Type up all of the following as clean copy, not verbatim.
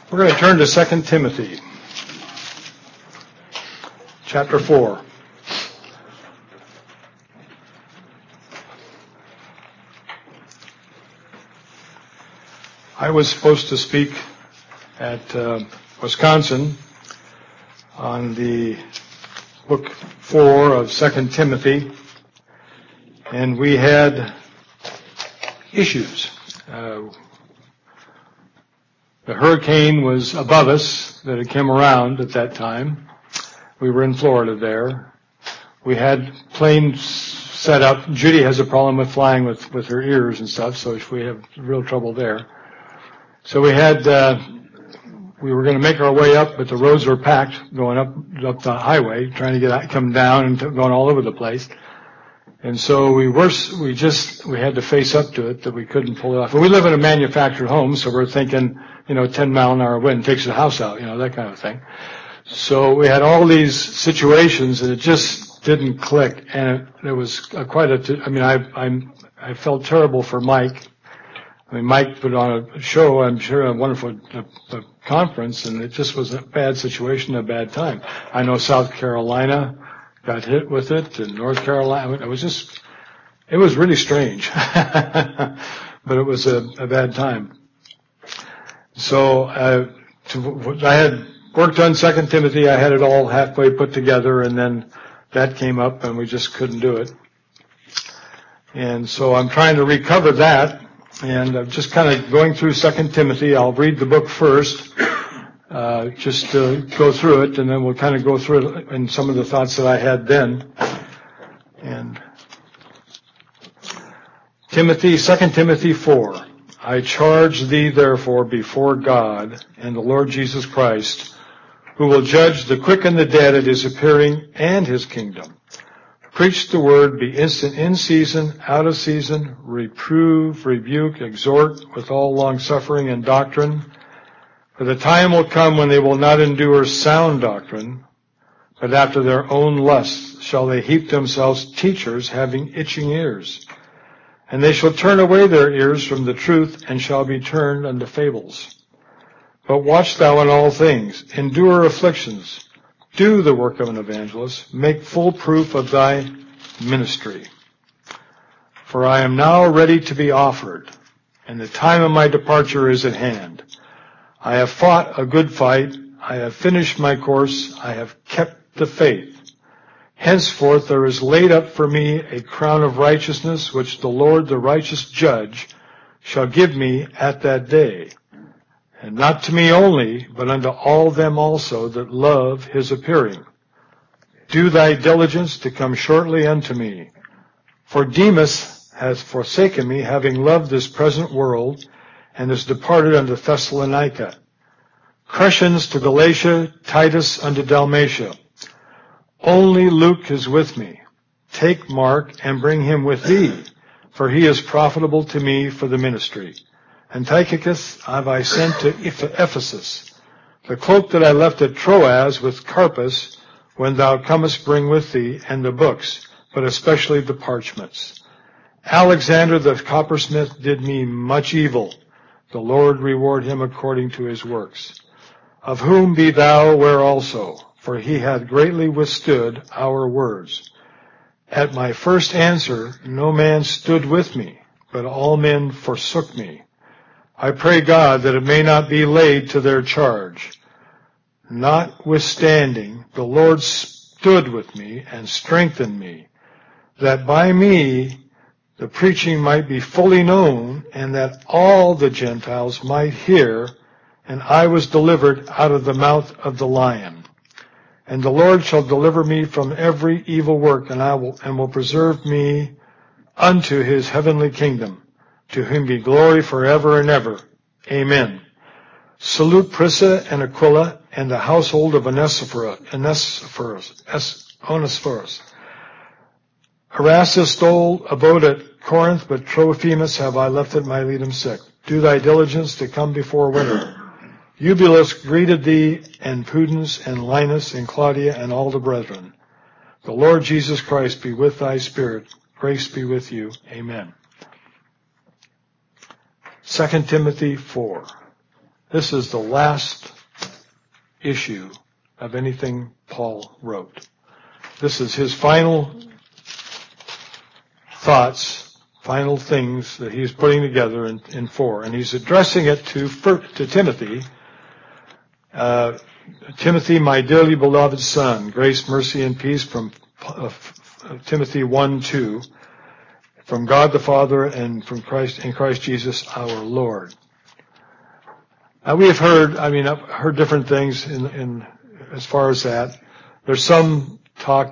We're going to turn to 2 Timothy, chapter 4. I was supposed to speak at Wisconsin on the book 4 of 2 Timothy, and we had issues. The hurricane was above us that had come around at that time. We were in Florida there. We had planes set up. Judy has a problem with flying with her ears and stuff, so we have real trouble there. So we were going to make our way up, but the roads were packed going up the highway, trying to come down and going all over the place. And so we had to face up to it that we couldn't pull it off. But we live in a manufactured home, so we're thinking, 10 mile an hour wind takes the house out, that kind of thing. So we had all these situations and it just didn't click. And it was I felt terrible for Mike. Mike put on a show, I'm sure, a wonderful conference, and it just was a bad situation, a bad time. I know South Carolina got hit with it, and North Carolina. It was really strange. But it was a bad time. So, I had worked on 2 Timothy. I had it all halfway put together, and then that came up, and we just couldn't do it. And so I'm trying to recover that, and I'm just kind of going through 2 Timothy. I'll read the book first, just to go through it, and then we'll kind of go through it and some of the thoughts that I had then. And 2 Timothy 4. I charge thee therefore before God and the Lord Jesus Christ, who will judge the quick and the dead at his appearing and his kingdom. Preach the word, be instant in season, out of season, reprove, rebuke, exhort with all longsuffering and doctrine. For the time will come when they will not endure sound doctrine, but after their own lusts shall they heap themselves teachers having itching ears. And they shall turn away their ears from the truth and shall be turned unto fables. But watch thou in all things, endure afflictions, do the work of an evangelist, make full proof of thy ministry. For I am now ready to be offered, and the time of my departure is at hand. I have fought a good fight, I have finished my course, I have kept the faith. Henceforth there is laid up for me a crown of righteousness, which the Lord, the righteous judge, shall give me at that day. And not to me only, but unto all them also that love his appearing. Do thy diligence to come shortly unto me. For Demas hath forsaken me, having loved this present world, and is departed unto Thessalonica. Crescens to Galatia, Titus unto Dalmatia. Only Luke is with me. Take Mark and bring him with thee, for he is profitable to me for the ministry. And Tychicus have I sent to Ephesus. The cloak that I left at Troas with Carpus, when thou comest bring with thee, and the books, but especially the parchments. Alexander the coppersmith did me much evil. The Lord reward him according to his works. Of whom be thou aware also, for he hath greatly withstood our words. At my first answer no man stood with me, but all men forsook me. I pray God that it may not be laid to their charge. Notwithstanding, the Lord stood with me and strengthened me, that by me the preaching might be fully known, and that all the Gentiles might hear, and I was delivered out of the mouth of the lion. And the Lord shall deliver me from every evil work, and will preserve me unto his heavenly kingdom. To whom be glory forever and ever. Amen. Salute Prisca and Aquila and the household of Onesiphorus. Erastus abode at Corinth, but Trophimus have I left at Miletum sick. Do thy diligence to come before winter. Eubulus greeted thee, and Pudens, and Linus, and Claudia, and all the brethren. The Lord Jesus Christ be with thy spirit. Grace be with you. Amen. 2 Timothy 4. This is the last issue of anything Paul wrote. This is his final thoughts, final things that he's putting together in 4. And he's addressing it to Timothy. Timothy, my dearly beloved son, grace, mercy, and peace from Timothy 1:2, from God the Father and from Christ in Christ Jesus our Lord. Now we have heard, I've heard different things in as far as that. There's some talk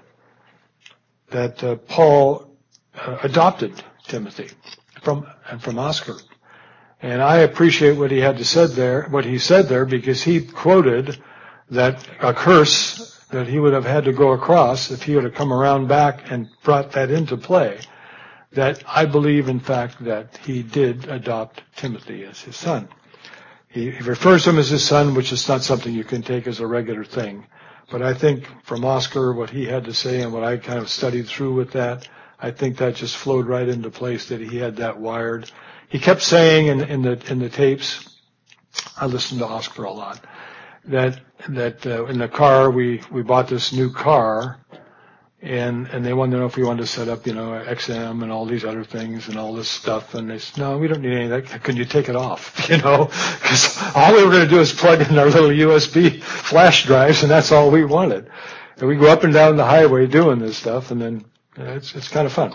that Paul adopted Timothy from Oscar. And I appreciate what he said there, because he quoted that a curse that he would have had to go across if he would have come around back and brought that into play. That I believe, in fact, that he did adopt Timothy as his son. He refers to him as his son, which is not something you can take as a regular thing. But I think from Oscar, what he had to say and what I kind of studied through with that, I think that just flowed right into place, that he had that wired. He kept saying in the tapes, I listened to Oscar a lot, that in the car we bought this new car, and they wanted to know if we wanted to set up, XM and all these other things and all this stuff, and they said, no, we don't need any of that. Can you take it off? Because all we were going to do is plug in our little USB flash drives, and that's all we wanted. And we go up and down the highway doing this stuff, and then it's kind of fun.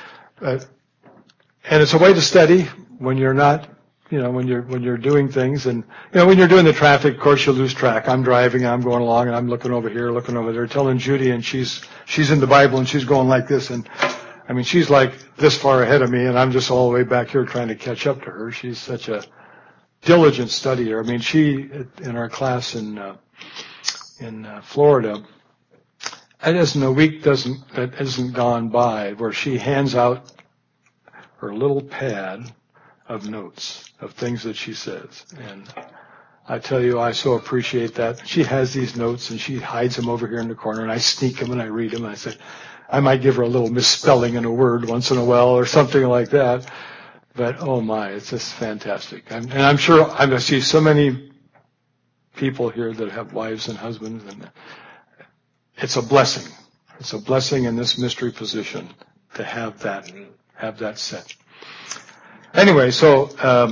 And it's a way to study when you're not, when you're doing things. And, when you're doing the traffic, of course, you lose track. I'm driving, I'm going along, and I'm looking over here, looking over there, telling Judy, and she's in the Bible, and she's going like this. And, she's like this far ahead of me, and I'm just all the way back here trying to catch up to her. She's such a diligent studier. She, in our class in Florida, a week that isn't gone by where she hands out her little pad of notes of things that she says. And I tell you, I so appreciate that. She has these notes and she hides them over here in the corner, and I sneak them and I read them. And I say, I might give her a little misspelling in a word once in a while or something like that. But oh my, it's just fantastic. And I'm sure I see so many people here that have wives and husbands, and it's a blessing. It's a blessing in this mystery position to have that set. Anyway, so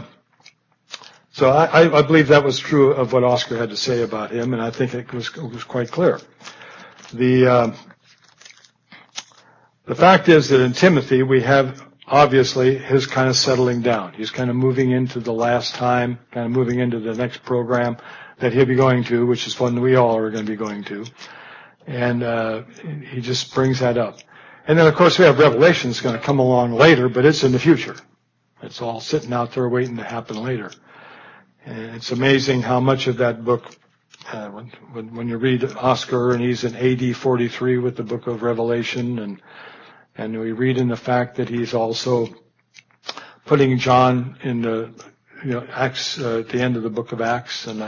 I believe that was true of what Oscar had to say about him, and I think it was quite clear. The fact is that in Timothy we have obviously his kind of settling down. He's kind of moving into the last time, kind of moving into the next program that he'll be going to, which is one we all are going to be going to. And he just brings that up. And then, of course, we have Revelation that's going to come along later, but it's in the future. It's all sitting out there waiting to happen later. And it's amazing how much of that book, when you read Oscar, and he's in AD 43 with the book of Revelation, and we read in the fact that he's also putting John in the, Acts, at the end of the book of Acts, and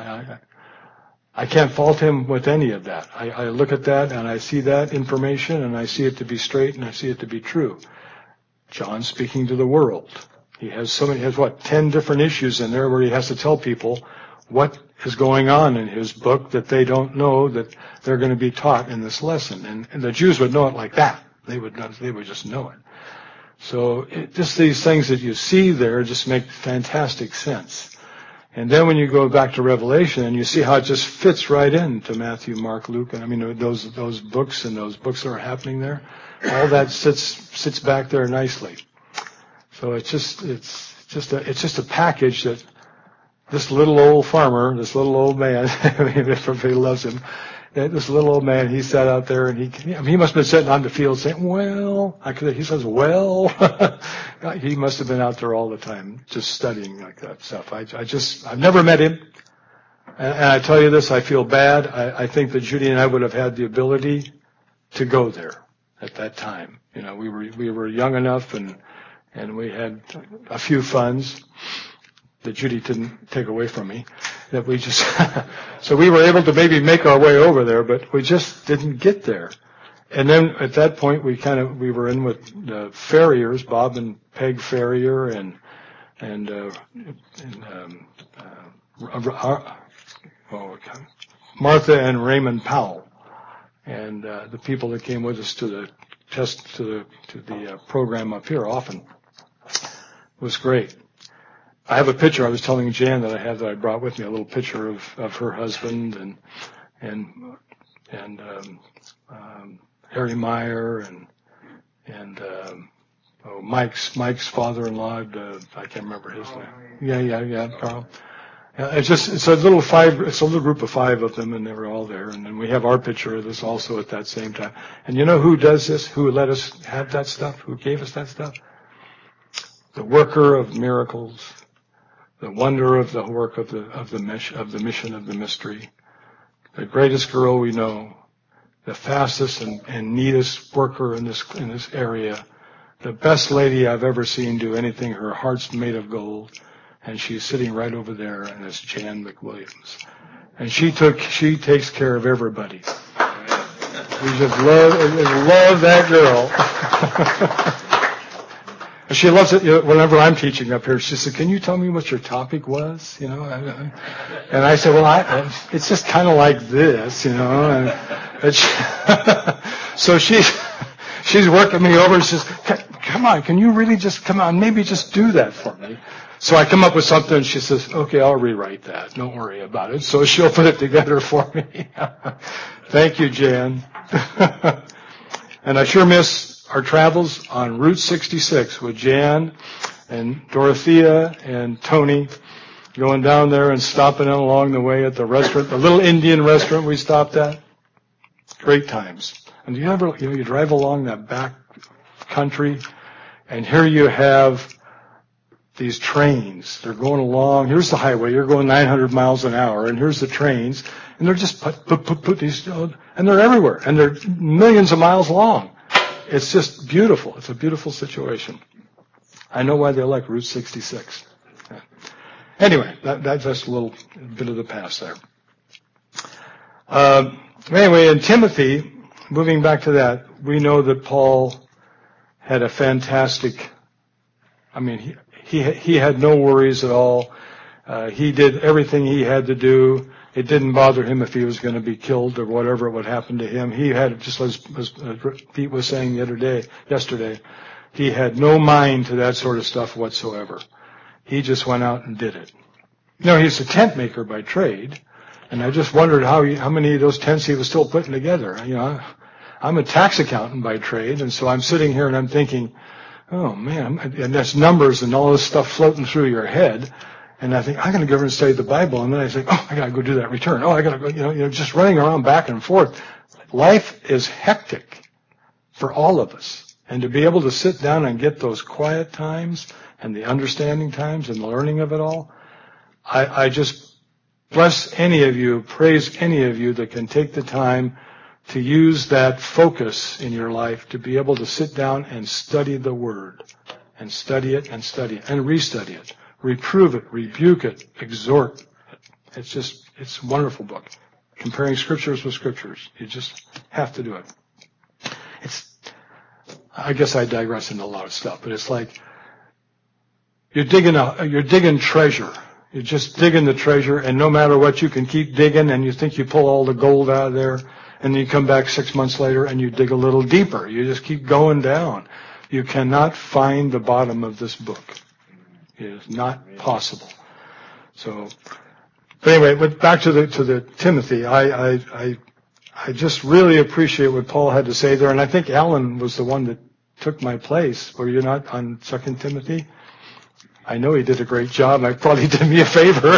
I can't fault him with any of that. I look at that and I see that information and I see it to be straight and I see it to be true. John speaking to the world. He has 10 different issues in there where he has to tell people what is going on in his book that they don't know that they're going to be taught in this lesson. And the Jews would know it like that. They would just know it. So just these things that you see there just make fantastic sense. And then when you go back to Revelation and you see how it just fits right into Matthew, Mark, Luke, and those books and those books that are happening there, all that sits back there nicely. So it's just a package that this little old farmer, this little old man, everybody loves him. This little old man, he sat out there and he must have been sitting on the field saying, well, he says, well, he must have been out there all the time just studying like that stuff. I've never met him. And I tell you this, I feel bad. I think that Judy and I would have had the ability to go there at that time. We were young enough and we had a few funds that Judy didn't take away from me, that we just, so we were able to maybe make our way over there, but we just didn't get there. And then at that point we were in with the Ferriers, Bob and Peg Ferrier, and and Martha and Raymond Powell, and the people that came with us to the program up here often. It was great. I have a picture. I was telling Jan that I brought with me, a little picture of her husband and Harry Meyer and Mike's father-in-law. I can't remember his name. Yeah, Carl. It's a little group of 5 of them, and they were all there. And then we have our picture of this also at that same time. And you know who does this? Who let us have that stuff? Who gave us that stuff? The worker of miracles, the wonder of the work of the mission of the mystery, the greatest girl we know, the fastest and neatest worker in this area, the best lady I've ever seen do anything. Her heart's made of gold, and she's sitting right over there, and it's Jan McWilliams, and she takes care of everybody. We just love that girl. She loves it. Whenever I'm teaching up here, she said, "Can you tell me what your topic was?" And I said, "Well, it's just kind of like this, So she's working me over and says, "Come on, can you really just come on? Maybe just do that for me." So I come up with something, and she says, "Okay, I'll rewrite that. Don't worry about it." So she'll put it together for me. Thank you, Jan. And I sure miss our travels on Route 66 with Jan and Dorothea and Tony, going down there and stopping in along the way at the restaurant, the little Indian restaurant we stopped at. Great times. And you drive along that back country, and here you have these trains. They're going along. Here's the highway. You're going 900 miles an hour, and here's the trains, and they're just put these, and they're everywhere, and they're millions of miles long. It's just beautiful. It's a beautiful situation. I know why they like Route 66. Anyway, that's just a little bit of the past there. Anyway, in Timothy, moving back to that, we know that Paul had a fantastic, he had no worries at all. He did everything he had to do. It didn't bother him if he was going to be killed or whatever would happen to him. He had, just as Pete was saying yesterday, he had no mind to that sort of stuff whatsoever. He just went out and did it. He's a tent maker by trade, and I just wondered how many of those tents he was still putting together. I'm a tax accountant by trade, and so I'm sitting here and I'm thinking, oh man, and that's numbers and all this stuff floating through your head. And I think, I'm going to go over and study the Bible. And then I think, I got to go do that return. I got to go, just running around back and forth. Life is hectic for all of us. And to be able to sit down and get those quiet times and the understanding times and the learning of it all, I just bless any of you, praise any of you that can take the time to use that focus in your life to be able to sit down and study the Word and study it and study it and restudy it. Reprove it, rebuke it, exhort. It's a wonderful book. Comparing scriptures with scriptures. You just have to do it. I guess I digress into a lot of stuff, but it's like you're digging treasure. You're just digging the treasure, and no matter what, you can keep digging, and you think you pull all the gold out of there, and then you come back 6 months later and you dig a little deeper. You just keep going down. You cannot find the bottom of this book. It is not possible. So, but anyway, back to the Timothy. I just really appreciate what Paul had to say there, and I think Alan was the one that took my place. Were you not on 2 Timothy? I know he did a great job. I probably did me a favor.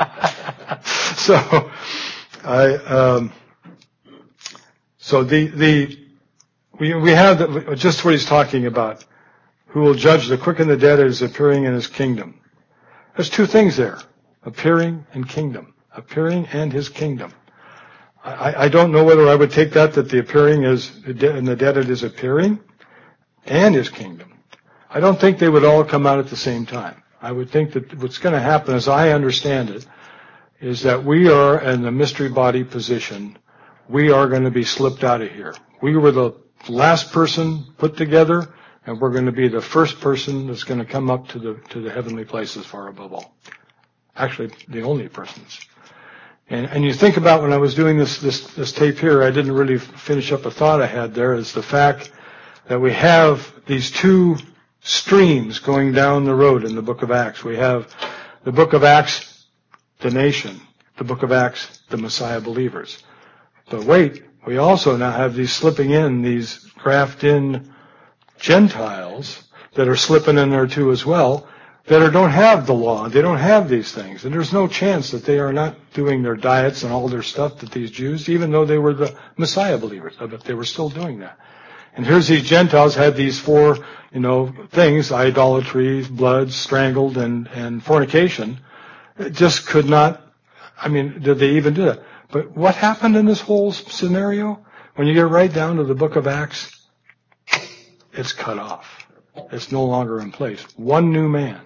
We have just what he's talking about. Who will judge the quick and the dead as appearing in his kingdom. There's 2 things there. Appearing and kingdom. Appearing and his kingdom. I don't know whether I would take that the appearing is, and the dead it is appearing and his kingdom. I don't think they would all come out at the same time. I would think that what's going to happen, as I understand it, is that we are in the mystery body position. We are going to be slipped out of here. We were the last person put together. and we're going to be the first person that's going to come up to the heavenly places far above all. Actually, the only persons. And you think about when I was doing this tape here, I didn't really finish up a thought I had there, is the fact that we have these two streams going down the road in the book of Acts. We have the book of Acts, the nation. The book of Acts, the Messiah believers. But wait, we also now have these slipping in, these graft-in Gentiles that are slipping in there too as well, that don't have the law. They don't have these things. And there's no chance that they are not doing their diets and all their stuff that these Jews, even though they were the Messiah believers, but they were still doing that. And here's these Gentiles had these four, things, idolatry, blood, strangled, and fornication. It just could not, did they even do that? But what happened in this whole scenario? When you get right down to the book of Acts, it's cut off. It's no longer in place. One new man.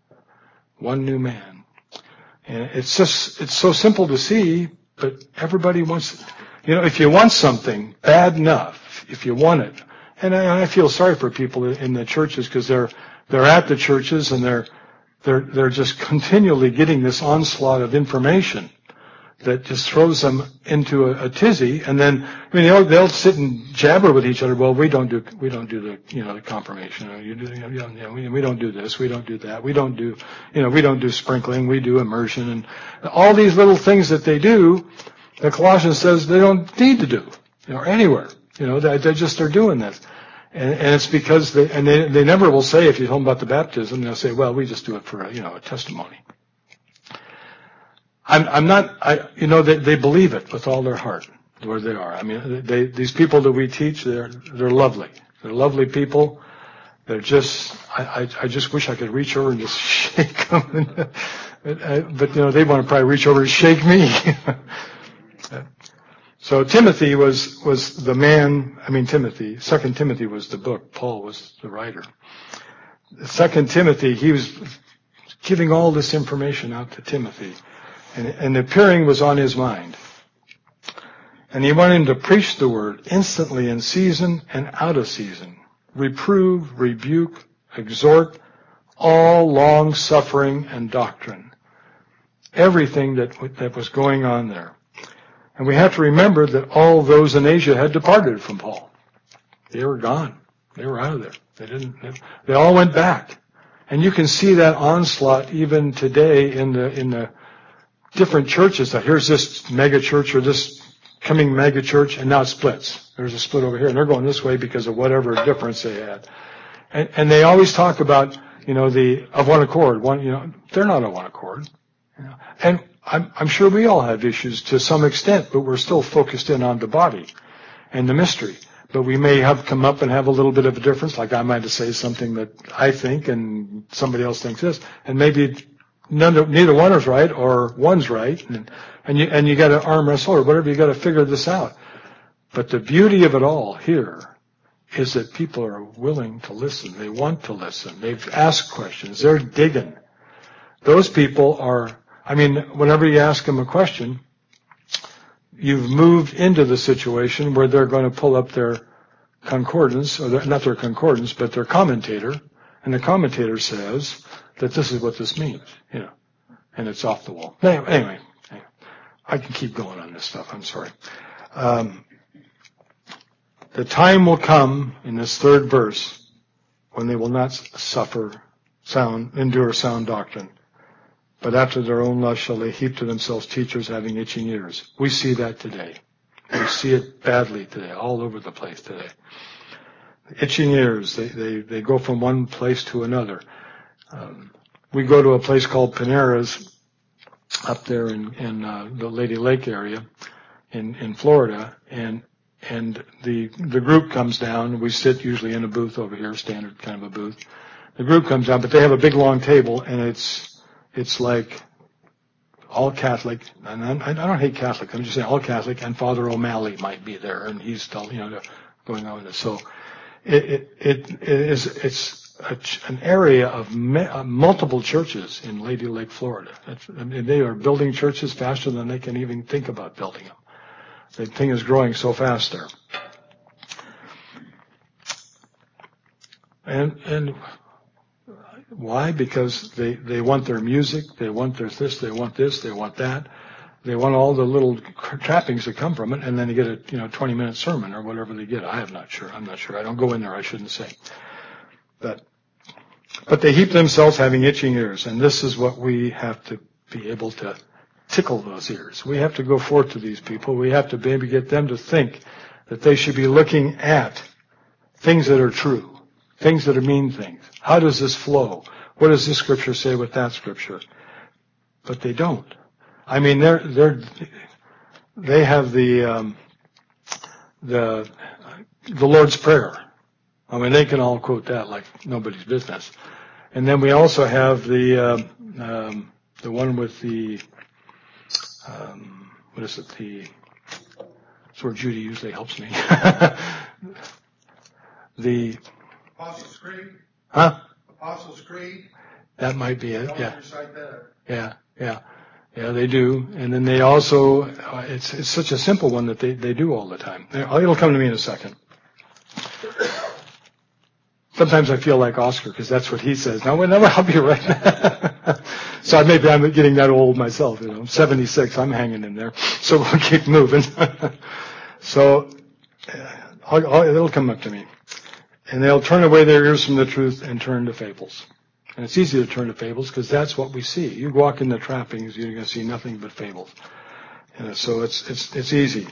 And it's so simple to see, but everybody wants, if you want something bad enough, if you want it, and I feel sorry for people in the churches because they're at the churches and they're just continually getting this onslaught of information that just throws them into a tizzy, and then they'll sit and jabber with each other. Well, we don't do the confirmation. We don't do this. We don't do that. We don't do sprinkling. We do immersion, and all these little things that they do. The Colossians says they don't need to do anywhere. They're doing this, and it's because they never will say, if you tell them about the baptism, they'll say, well, we just do it for a testimony. They believe it with all their heart where they are. These people that we teach, they're lovely. They're lovely people. They're just, I just wish I could reach over and just shake them. But they want to probably reach over and shake me. So Timothy was the man, Timothy. 2 Timothy was the book. Paul was the writer. 2 Timothy, he was giving all this information out to Timothy. And the appearing was on his mind. And he wanted him to preach the word instantly in season and out of season. Reprove, rebuke, exhort, all long suffering and doctrine. Everything that was going on there. And we have to remember that all those in Asia had departed from Paul. They were gone. They were out of there. They all went back. And you can see that onslaught even today in the different churches. That here's this mega church or this coming mega church, and now it splits. There's a split over here, and they're going this way because of whatever difference they had. And they always talk about, the of one accord. They're not of one accord. And I'm sure we all have issues to some extent, but we're still focused in on the body and the mystery. But we may have come up and have a little bit of a difference, like I might say something that I think and somebody else thinks this, and maybe neither one is right or one's right, and you got to arm wrestle or whatever. You got to figure this out. But the beauty of it all here is that people are willing to listen. They want to listen. They've asked questions. They're digging. Those people are. Whenever you ask them a question, you've moved into the situation where they're going to pull up their concordance, or not their concordance, but their commentator, and the commentator says that this is what this means, and it's off the wall. Anyway, I can keep going on this stuff. I'm sorry. The time will come in this third verse when they will not endure sound doctrine. But after their own lust shall they heap to themselves teachers having itching ears. We see that today. We see it badly today, all over the place today. Itching ears, they go from one place to another. We go to a place called Panera's up there in the Lady Lake area in Florida, and the group comes down. We sit usually in a booth over here, standard kind of a booth. The group comes down, but they have a big long table, and it's like all Catholic, and I don't hate Catholic. I'm just saying all Catholic, and Father O'Malley might be there, and he's still, going on with this. So it's an area of multiple churches in Lady Lake, Florida. They are building churches faster than they can even think about building them. The thing is growing so fast there. And why? Because they want their music, they want their this, they want this, they want that. They want all the little trappings that come from it, and then they get a 20-minute sermon or whatever they get. I'm not sure. I don't go in there. I shouldn't say. But they heap themselves having itching ears, and this is what we have to be able to tickle those ears. We have to go forth to these people. We have to maybe get them to think that they should be looking at things that are true, things that are mean things. How does this flow? What does this scripture say with that scripture? But they don't. I mean, they have the Lord's Prayer. I mean, they can all quote that like nobody's business. And then we also have the one with the what is it? That's where Judy usually helps me. The Apostles' Creed. Huh? Apostles' Creed. That might be it. Yeah. Recite that. Yeah, they do. And then they also, it's such a simple one that they do all the time. It'll come to me in a second. Sometimes I feel like Oscar because that's what he says. No, I'll be right. So maybe I'm getting that old myself. I'm 76. I'm hanging in there. So we'll keep moving. So it'll come up to me. And they'll turn away their ears from the truth and turn to fables. And it's easy to turn to fables because that's what we see. You walk in the trappings, you're going to see nothing but fables. So it's easy.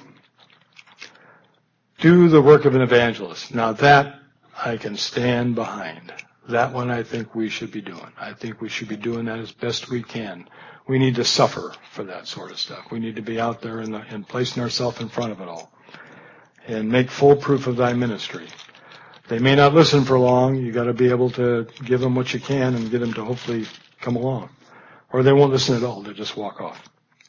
Do the work of an evangelist. Now that I can stand behind. That one I think we should be doing. I think we should be doing that as best we can. We need to suffer for that sort of stuff. We need to be out there and placing ourselves in front of it all. And make full proof of thy ministry. They may not listen for long. You got to be able to give them what you can and get them to hopefully come along. Or they won't listen at all. They'll just walk off.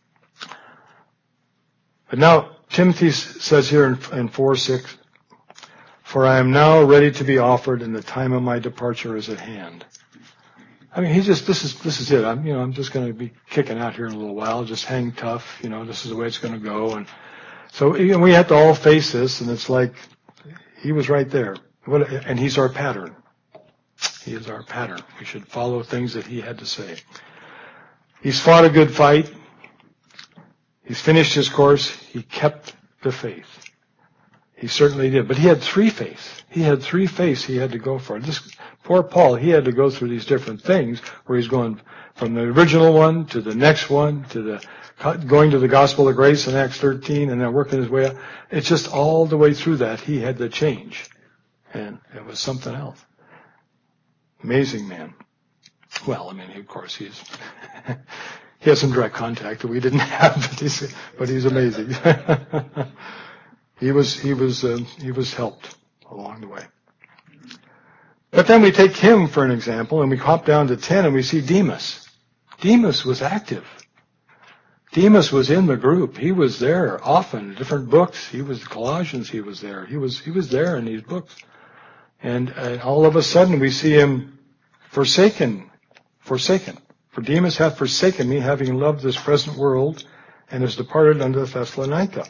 But now, Timothy says here in 4:6, for I am now ready to be offered and the time of my departure is at hand. I mean, this is it. I'm just going to be kicking out here in a little while. Just hang tough. This is the way it's going to go. And so we have to all face this, and it's like, he was right there. And he's our pattern. He is our pattern. We should follow things that he had to say. He's fought a good fight. He's finished his course. He kept the faith. He certainly did. But he had 3 faiths. He had 3 faiths he had to go for. This poor Paul, he had to go through these different things where he's going from the original one to the next one to going to the gospel of grace in Acts 13 and then working his way up. It's just all the way through that he had to change. And it was something else. Amazing man. Well, I mean, of course, he has some direct contact that we didn't have, but he's amazing. He was helped along the way. But then we take him for an example, and we hop down to 10, and we see Demas. Demas was active. Demas was in the group. He was there often, different books. He was Colossians. He was there. He was there in these books. And all of a sudden we see him forsaken. For Demas hath forsaken me, having loved this present world, and has departed unto Thessalonica.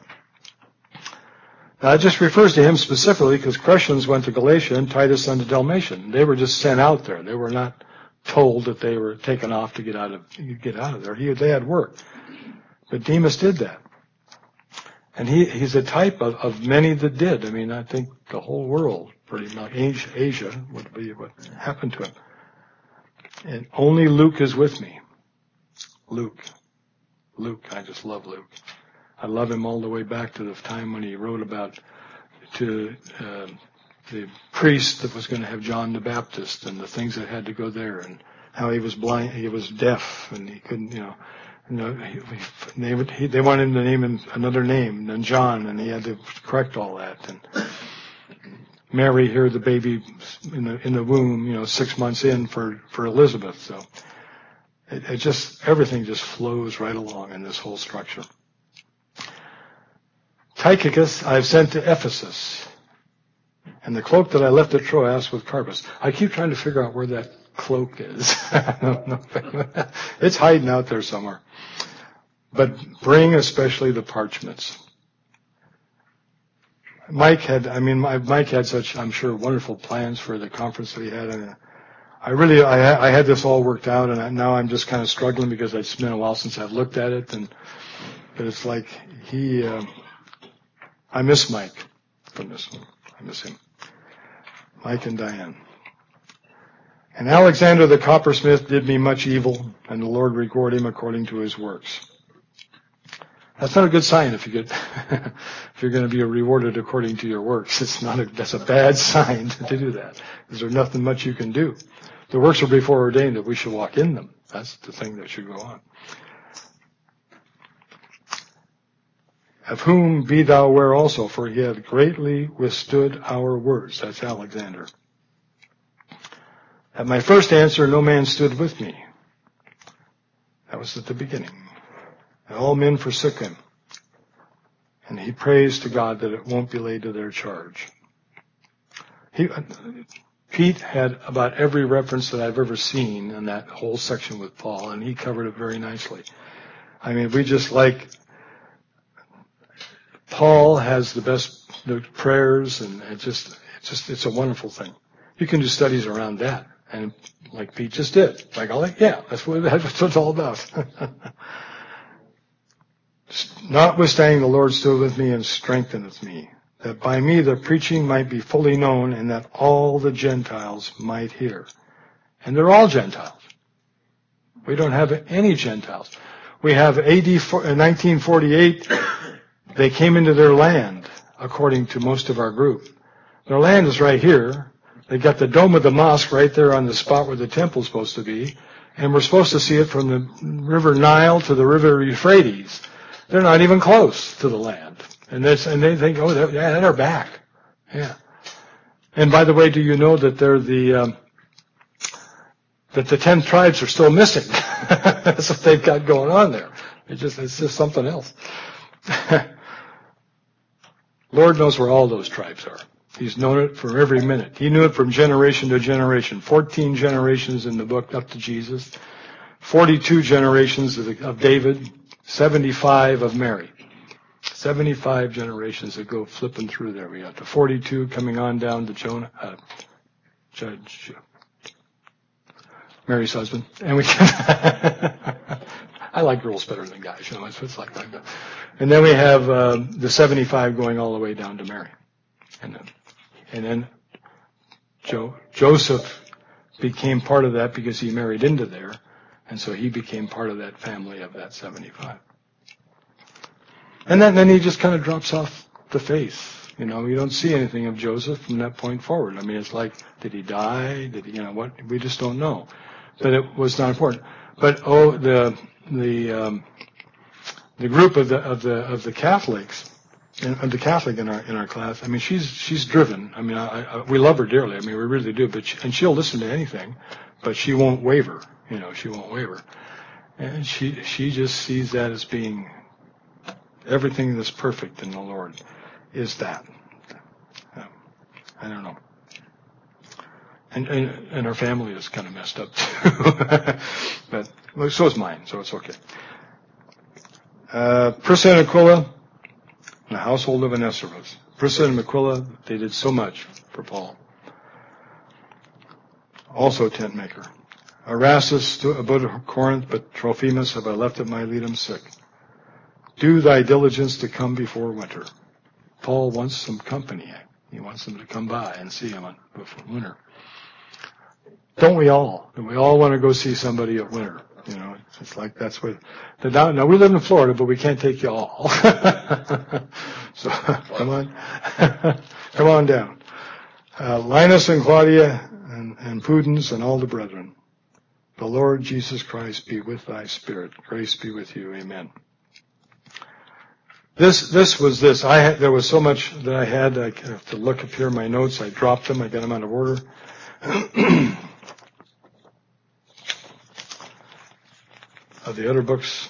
Now, it just refers to him specifically because Crescens went to Galatia and Titus unto Dalmatia. They were just sent out there. They were not told that they were taken off to get out of there. They had work. But Demas did that. And he's a type of many that did. I mean, I think the whole world, pretty much, Asia would be what happened to him. And only Luke is with me. Luke, I just love Luke. I love him all the way back to the time when he wrote about the priest that was going to have John the Baptist and the things that had to go there and how he was blind, he was deaf and he couldn't, they wanted him to name him another name than John, and he had to correct all that. And Mary here, the baby in the womb, 6 months in for Elizabeth. So everything just flows right along in this whole structure. Tychicus I've sent to Ephesus, and the cloak that I left at Troas with Carpus. I keep trying to figure out where that cloak is. I don't know. It's hiding out there somewhere. But bring especially the parchments. Mike had such, I'm sure, wonderful plans for the conference that he had. And I had this all worked out, and now I'm just kind of struggling because it's been a while since I've looked at it. But it's like I miss Mike from this one. I miss him. Mike and Diane. And Alexander the coppersmith did me much evil, and the Lord reward him according to his works. That's not a good sign if you're going to be rewarded according to your works. That's a bad sign to do that, because there's nothing much you can do. The works are before ordained that we should walk in them. That's the thing that should go on. Of whom be thou aware also, for he hath greatly withstood our words. That's Alexander. At my first answer, no man stood with me. That was at the beginning. And all men forsook him. And he prays to God that it won't be laid to their charge. Pete had about every reference that I've ever seen in that whole section with Paul, and he covered it very nicely. I mean, Paul has the prayers, and it's a wonderful thing. You can do studies around that, and like Pete just did. That's what it's all about. Notwithstanding, the Lord stood with me and strengtheneth me, that by me the preaching might be fully known, and that all the Gentiles might hear. And they're all Gentiles. We don't have any Gentiles. We have AD 1948, they came into their land, according to most of our group. Their land is right here. They got the dome of the mosque right there on the spot where the temple's supposed to be, and we're supposed to see it from the river Nile to the river Euphrates. They're not even close to the land. And they think, they're back. Yeah. And by the way, do you know that that the 10 tribes are still missing? That's what they've got going on there. It's just something else. Lord knows where all those tribes are. He's known it for every minute. He knew it from generation to generation. 14 generations in the book up to Jesus. 42 generations of David. 75 of Mary. 75 generations that go flipping through there. We got the 42 coming on down to Mary's husband. And I like girls better than guys, it's like that. And then we have the 75 going all the way down to Mary. And then Joseph became part of that because he married into there. And so he became part of that family of that 75. And then he just kind of drops off the face. You don't see anything of Joseph from that point forward. I mean, it's like, did he die? Did he, what? We just don't know. But it was not important. But the group of the Catholics, and the Catholic in our class, I mean, she's driven. I mean, we love her dearly. I mean, we really do. And she'll listen to anything, but she won't waver. She won't waver. And she just sees that as being everything that's perfect in the Lord is that. I don't know. And our family is kind of messed up too. But so is mine, so it's okay. Prisca and Aquila, the household of Onesimus. Prisca and Aquila, they did so much for Paul. Also a tent maker. Erastus about Corinth, but Trophimus have I left at Miletum sick. Do thy diligence to come before winter. Paul wants some company. He wants them to come by and see him before winter. Don't we all? And we all want to go see somebody at winter. It's like that's what. Now we live in Florida, but we can't take you all. So come on, come on down. Linus and Claudia and Pudens and all the brethren. The Lord Jesus Christ be with thy spirit. Grace be with you. Amen. This was this. There was so much that I had. I have to look up here in my notes. I dropped them. I got them out of order. Of the other books.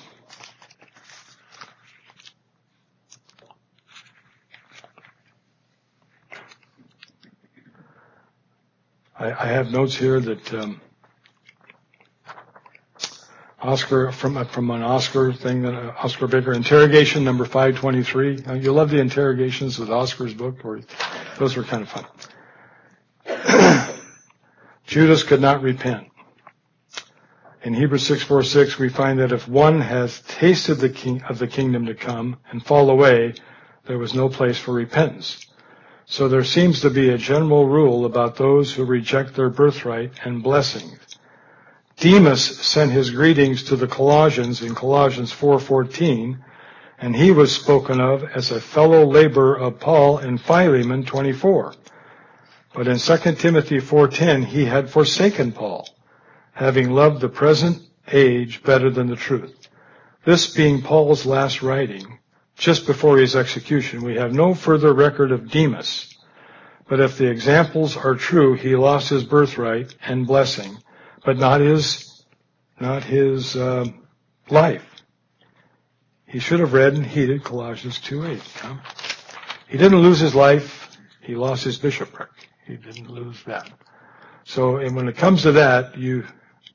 I have notes here that Oscar, from an Oscar thing, Oscar Baker, interrogation number 523. You love the interrogations with Oscar's book, or those were kind of fun. Judas could not repent. In Hebrews 6:4-6, we find that if one has tasted the kingdom to come and fall away, there was no place for repentance. So there seems to be a general rule about those who reject their birthright and blessings. Demas sent his greetings to the Colossians in Colossians 4:14, and he was spoken of as a fellow laborer of Paul in Philemon 24. But in 2 Timothy 4:10, he had forsaken Paul, having loved the present age better than the truth. This being Paul's last writing, just before his execution, we have no further record of Demas. But if the examples are true, he lost his birthright and blessing, but not his life. He should have read and heeded Colossians 2:8. He didn't lose his life. He lost his bishopric. He didn't lose that. So, and when it comes to that, you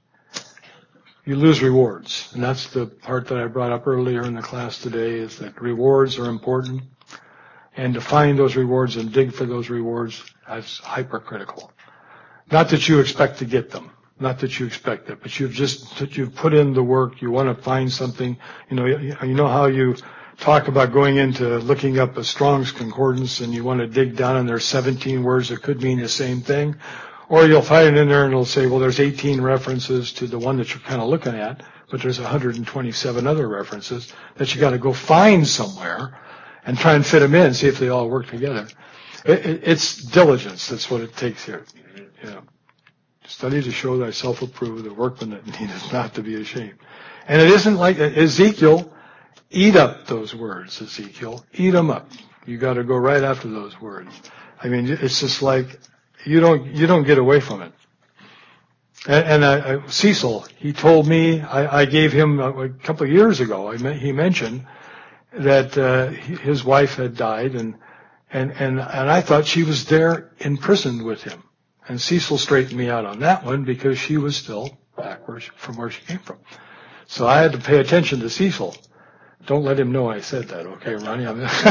lose rewards. And that's the part that I brought up earlier in the class today, is that rewards are important. And to find those rewards and dig for those rewards, that's hypercritical. Not that you expect to get them. Not that you expect it, but you've put in the work. You want to find something. You know how you talk about going into looking up a Strong's Concordance and you want to dig down and there's 17 words that could mean the same thing. Or you'll find it in there and it'll say, well, there's 18 references to the one that you're kind of looking at, but there's 127 other references that you got to go find somewhere and try and fit them in, see if they all work together. It's diligence. That's what it takes here. Study to show thyself approved, the workman that needeth not to be ashamed. And it isn't like Ezekiel. Eat up those words, Ezekiel. Eat them up. You got to go right after those words. I mean, it's just like you don't get away from it. And Cecil, he told me, I gave him a couple of years ago. He mentioned that his wife had died, and I thought she was there imprisoned with him. And Cecil straightened me out on that one because she was still back from where she came from. So I had to pay attention to Cecil. Don't let him know I said that, okay, Ronnie?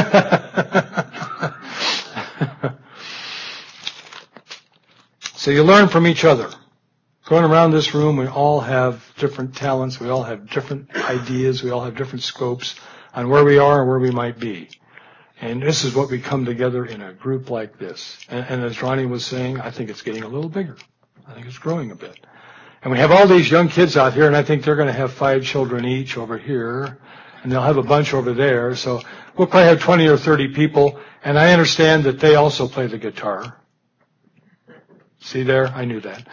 So you learn from each other. Going around this room, we all have different talents. We all have different ideas. We all have different scopes on where we are and where we might be. And this is what we come together in a group like this. And as Ronnie was saying, I think it's getting a little bigger. I think it's growing a bit. And we have all these young kids out here, and I think they're going to have 5 children each over here, and they'll have a bunch over there. So we'll probably have 20 or 30 people, and I understand that they also play the guitar. See there? I knew that.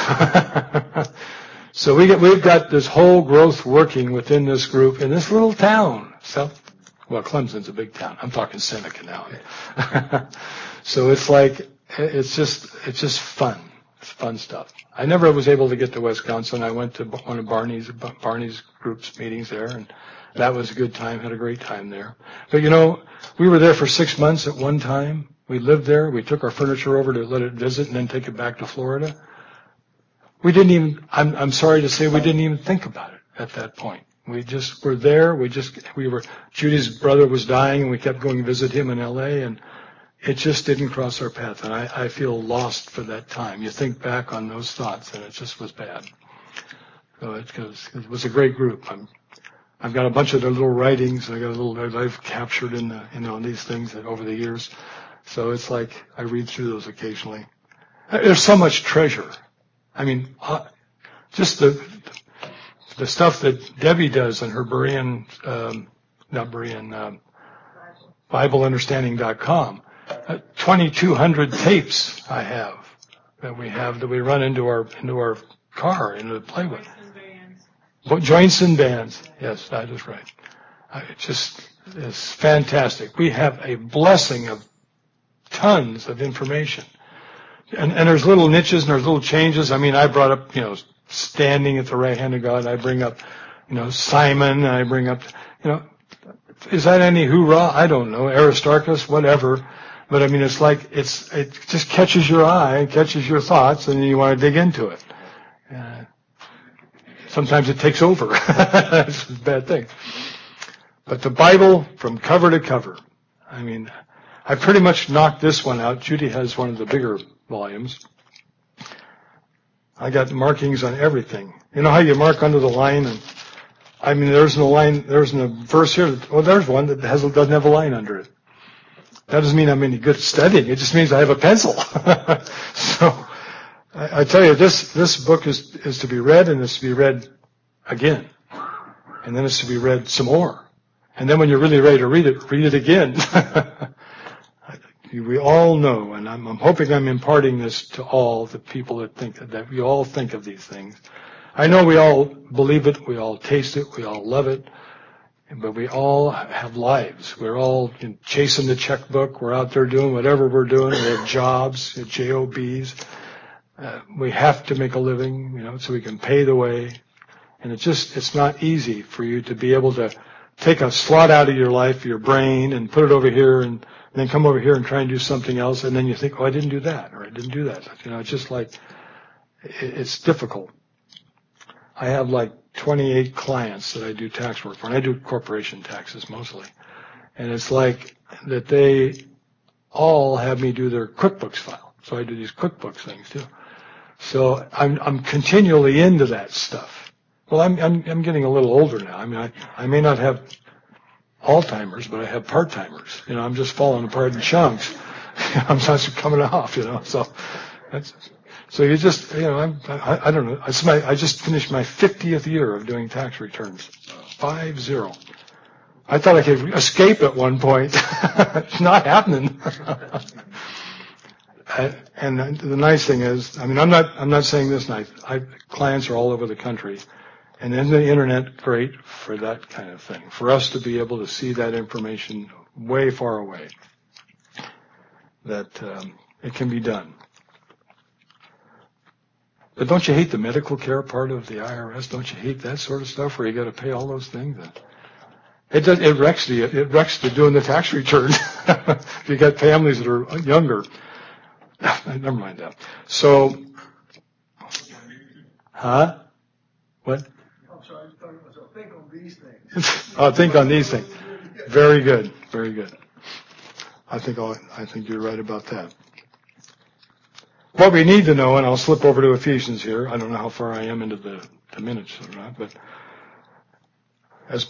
So we've got this whole growth working within this group in this little town. Well, Clemson's a big town. I'm talking Seneca now. So it's just fun. It's fun stuff. I never was able to get to Wisconsin. I went to one of Barney's group's meetings there, and that was a good time. Had a great time there. But we were there for 6 months at one time. We lived there. We took our furniture over to let it visit and then take it back to Florida. We didn't even, I'm sorry to say, we didn't even think about it at that point. We just were there. Judy's brother was dying, and we kept going to visit him in L.A., and it just didn't cross our path. And I feel lost for that time. You think back on those thoughts, and it just was bad. So it was a great group. I've got a bunch of their little writings. I got a little that I've captured in these things over the years. So it's like I read through those occasionally. There's so much treasure. I mean, just the stuff that Debbie does on her BibleUnderstanding.com. 2,200 tapes I have that we run into our car and to play with. Joints and bands. Yes, that is right. It just is fantastic. We have a blessing of tons of information. And there's little niches and there's little changes. I mean, I brought up, standing at the right hand of God. I bring up, Simon. I bring up, is that any hoorah? I don't know. Aristarchus, whatever. But I mean, it's like, it just catches your eye, catches your thoughts, and you want to dig into it. sometimes it takes over. It's a bad thing. But the Bible from cover to cover. I mean, I pretty much knocked this one out. Judy has one of the bigger volumes. I got markings on everything. You know how you mark under the line? And I mean, there's no line, there's no verse here. Well, there's one that doesn't have a line under it. That doesn't mean I'm any good at studying. It just means I have a pencil. So I tell you, this book is to be read, and it's to be read again. And then it's to be read some more. And then when you're really ready to read it again. We all know, and I'm hoping I'm imparting this to all the people that we all think of these things. I know we all believe it, we all taste it, we all love it, but we all have lives. We're all chasing the checkbook. We're out there doing whatever we're doing. We have jobs, JOBs. We have to make a living, so we can pay the way. And it's not easy for you to be able to take a slot out of your life, your brain, and put it over here and then come over here and try and do something else, and then you think, I didn't do that, or I didn't do that. It's just like, it's difficult. I have like 28 clients that I do tax work for, and I do corporation taxes mostly. And it's like that they all have me do their QuickBooks file. So I do these QuickBooks things too. So I'm continually into that stuff. Well, I'm getting a little older now. I mean, I may not have all-timers, but I have part-timers. I'm just falling apart in chunks. I'm just coming off, So you just, I don't know. I just finished my 50th year of doing tax returns. 50. I thought I could escape at one point. It's not happening. And the nice thing is, I'm not saying this nice. Clients are all over the country. And then the internet, great for that kind of thing, for us to be able to see that information way far away, that it can be done. But don't you hate the medical care part of the IRS? Don't you hate that sort of stuff where you got to pay all those things? It wrecks the doing the tax return. If you got families that are younger. Never mind that. So, what? Think on these things. Think on these things. Very good. Very good. I think you're right about that. What we need to know, and I'll slip over to Ephesians here. I don't know how far I am into the minutes or not, but as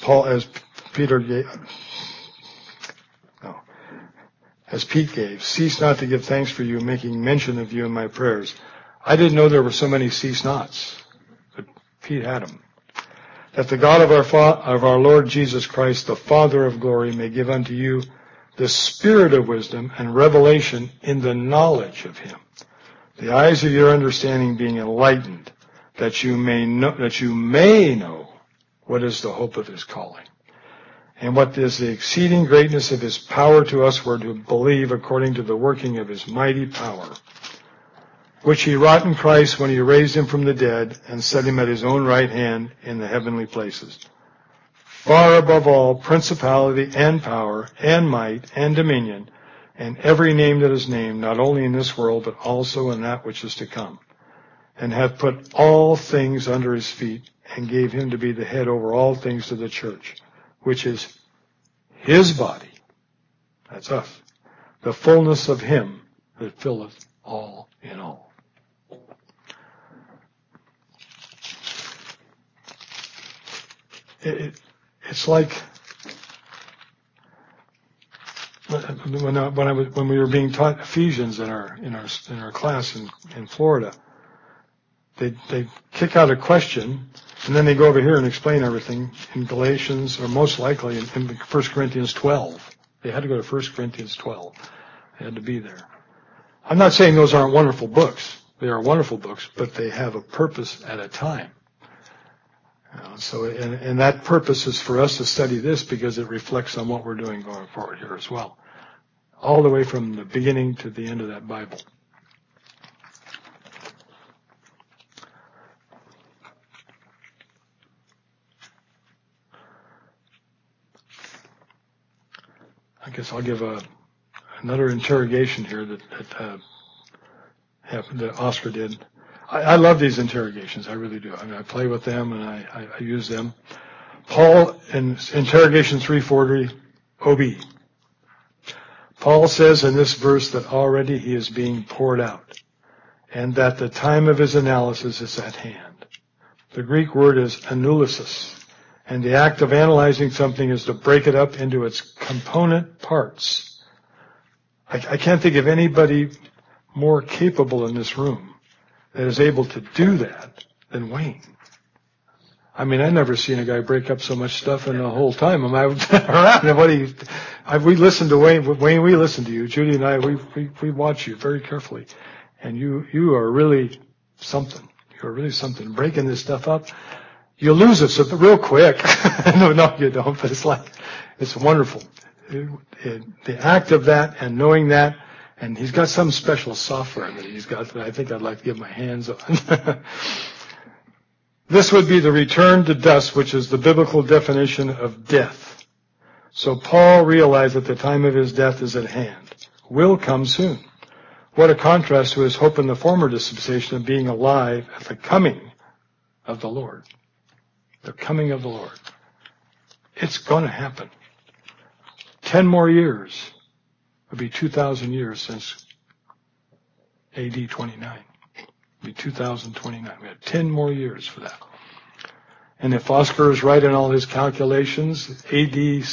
Pete gave, cease not to give thanks for you, making mention of you in my prayers. I didn't know there were so many cease nots, but Pete had them. That the God of our Lord Jesus Christ, the Father of glory, may give unto you the spirit of wisdom and revelation in the knowledge of him, the eyes of your understanding being enlightened, that you may know what is the hope of his calling, and what is the exceeding greatness of his power to us who to believe according to the working of his mighty power, which he wrought in Christ when he raised him from the dead and set him at his own right hand in the heavenly places, far above all principality and power and might and dominion, and every name that is named, not only in this world, but also in that which is to come, and hath put all things under his feet, and gave him to be the head over all things to the church, which is his body, that's us, the fullness of him that filleth all in all. It's like when we were being taught Ephesians in our class in Florida, they kick out a question and then they go over here and explain everything in Galatians, or most likely in 1 Corinthians 12. They had to go to 1 Corinthians 12. They had to be there. I'm not saying those aren't wonderful books. They are wonderful books, but they have a purpose at a time. So, and that purpose is for us to study this because it reflects on what we're doing going forward here as well. All the way from the beginning to the end of that Bible. I guess I'll give another interrogation here that Oscar did. I love these interrogations. I really do. I mean, I play with them and I use them. Paul, in interrogation 340, OB. Paul says in this verse that already he is being poured out and that the time of his analysis is at hand. The Greek word is analysis, and the act of analyzing something is to break it up into its component parts. I can't think of anybody more capable in this room that is able to do that than Wayne. I mean, I've never seen a guy break up so much stuff in the whole time I was around. We listened to Wayne. Wayne, we listened to you. Judy and I, we watch you very carefully. And you are really something. You're really something. Breaking this stuff up, you lose it so real quick. No, you don't. But it's wonderful. The act of that and knowing that, and he's got some special software that he's got that I think I'd like to get my hands on. This would be the return to dust, which is the biblical definition of death. So Paul realized that the time of his death is at hand, will come soon. What a contrast to his hope in the former dispensation of being alive at the coming of the Lord. The coming of the Lord. It's going to happen. 10 more years. It'll be 2,000 years since AD 29. It'll be 2029. We have 10 more years for that. And if Oscar is right in all his calculations, AD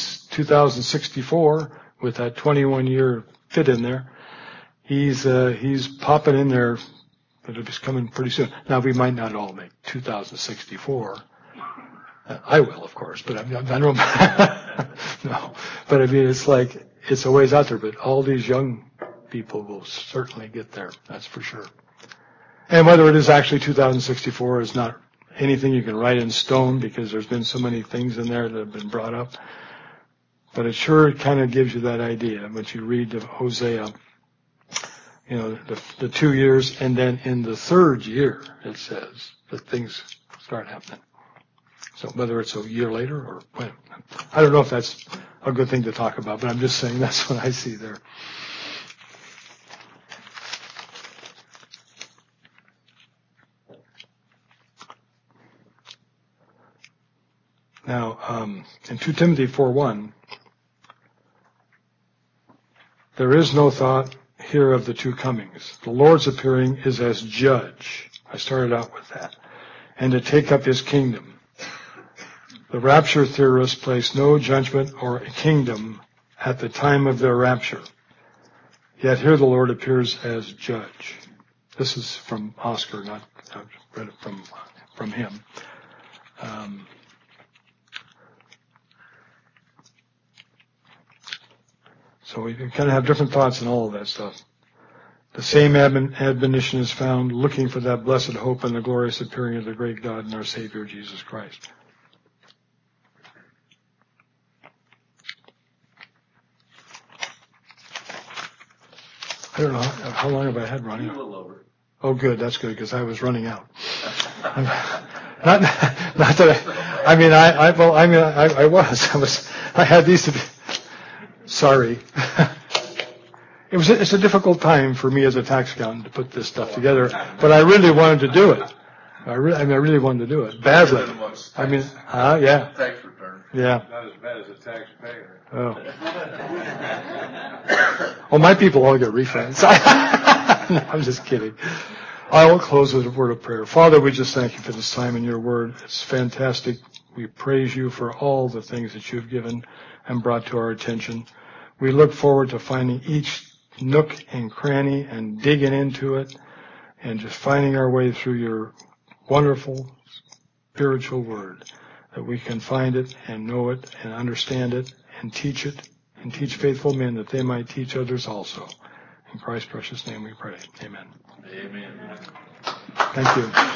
2064, with that 21-year fit in there, he's popping in there, but it's coming pretty soon. Now, we might not all make 2064. I will, of course, but I don't. No, but I mean, it's a ways out there. But all these young people will certainly get there. That's for sure. And whether it is actually 2064 is not anything you can write in stone, because there's been so many things in there that have been brought up. But it sure kind of gives you that idea. But you read of Hosea, the 2 years, and then in the third year, it says that things start happening. So whether it's a year later or when, I don't know if that's a good thing to talk about, but I'm just saying that's what I see there. Now, in 2 Timothy 4:1, there is no thought here of the two comings. The Lord's appearing is as judge. I started out with that. And to take up his kingdom. The rapture theorists place no judgment or kingdom at the time of their rapture. Yet here the Lord appears as judge. This is from Oscar, not I read it from him. So we kind of have different thoughts in all of that stuff. The same admonition is found looking for that blessed hope and the glorious appearing of the great God and our Savior, Jesus Christ. I don't know. How long have I had running? A little over. Oh, good. That's good, because I was running out. Not that I was. I had these to be. Sorry. It's a difficult time for me as a tax accountant to put this stuff together, but I really wanted to do it. I really wanted to do it badly. Yeah. Tax return. Yeah. Not as bad as a taxpayer. Oh. Well, my people all get refunds. No, I'm just kidding. I will close with a word of prayer. Father, we just thank you for this time in your word. It's fantastic. We praise you for all the things that you've given and brought to our attention. We look forward to finding each nook and cranny and digging into it and just finding our way through your wonderful spiritual word, that we can find it and know it and understand it and teach faithful men that they might teach others also. In Christ's precious name we pray. Amen. Amen. Thank you.